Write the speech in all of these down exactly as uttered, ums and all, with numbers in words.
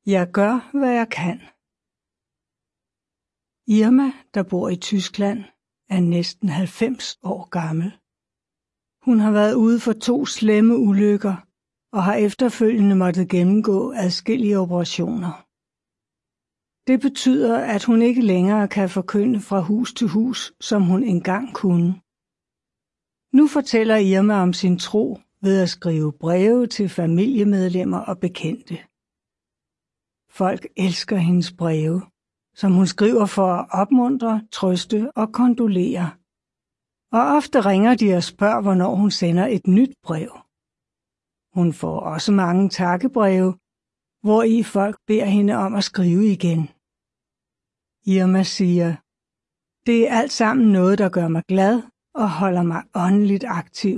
Jeg gør, hvad jeg kan. Irma, der bor i Tyskland, er næsten halvfems år gammel. Hun har været ude for to slemme ulykker og har efterfølgende måttet gennemgå adskillige operationer. Det betyder, at hun ikke længere kan forkynde fra hus til hus, som hun engang kunne. Nu fortæller Irma om sin tro ved at skrive breve til familiemedlemmer og bekendte. Folk elsker hendes breve, som hun skriver for at opmuntre, trøste og kondolere. Og ofte ringer de og spørger, hvornår hun sender et nyt brev. Hun får også mange takkebreve, hvori folk beder hende om at skrive igen. Irma siger, det er alt sammen noget, der gør mig glad og holder mig åndeligt aktiv.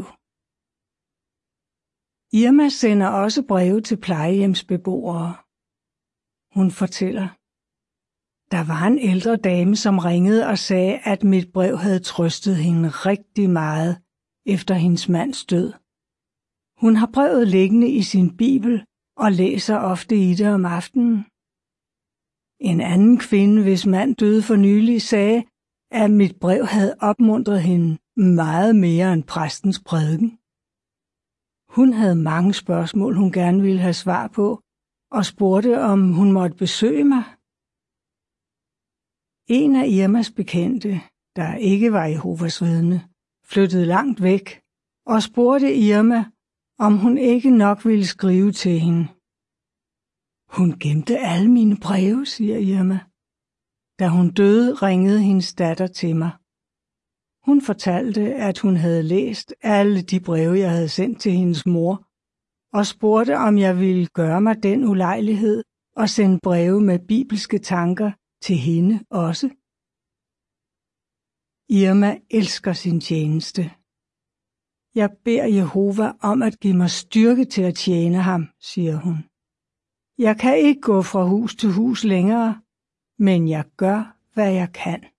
Irma sender også breve til plejehjemsbeboere. Hun fortæller, der var en ældre dame, som ringede og sagde, at mit brev havde trøstet hende rigtig meget efter hendes mands død. Hun har brevet liggende i sin bibel og læser ofte i det om aftenen. En anden kvinde, hvis mand døde for nylig, sagde, at mit brev havde opmuntret hende meget mere end præstens prædiken. Hun havde mange spørgsmål, hun gerne ville have svar på, og spurgte, om hun måtte besøge mig. En af Irmas bekendte, der ikke var Jehovas vidne, flyttede langt væk og spurgte Irma, om hun ikke nok ville skrive til hende. Hun gemte alle mine breve, siger Irma. Da hun døde, ringede hendes datter til mig. Hun fortalte, at hun havde læst alle de breve, jeg havde sendt til hendes mor, og spurgte, om jeg ville gøre mig den ulejlighed og sende breve med bibelske tanker til hende også. Irma elsker sin tjeneste. Jeg beder Jehova om at give mig styrke til at tjene ham, siger hun. Jeg kan ikke gå fra hus til hus længere, men jeg gør, hvad jeg kan.